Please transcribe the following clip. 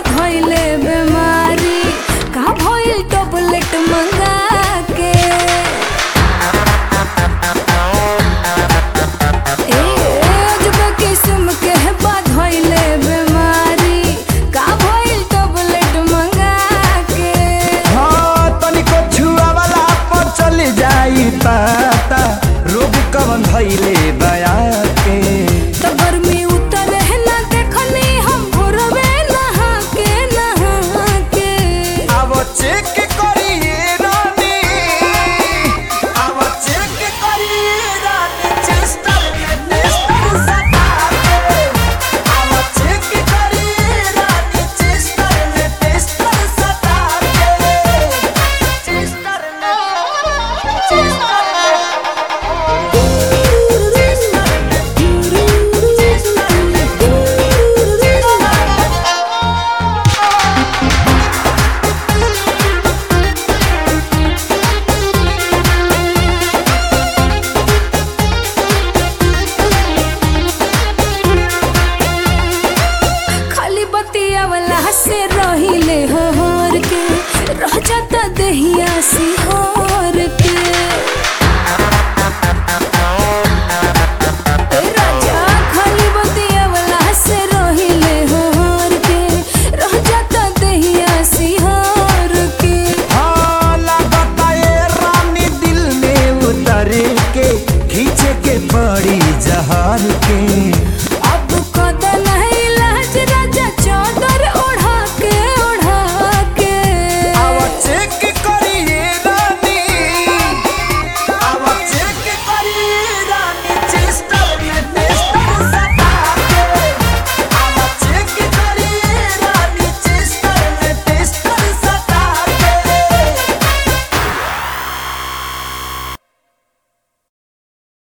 धइले बीमारी का भइल टैबलेट मंगा के अजब किस्म के बा धइले बीमारी का भइल टैबलेट मंगा के। हाँ तनिको छुआ वाला पर चली जाई पता रोग कवन धइले बया के। तो गर्मी उतर है ना देखनी हम भोरवे नहा के अब चेक करिए रानी, अब चेक करिए रानी, चेस्टर में टेस्टर सटा के। अब चेक करिए रानी, चेस्टर में टेस्टर सटा के। चेस्टर में चेस्टर खाली बतिया वाला से रहिले होर के रह जाता दहिया सिहोर के।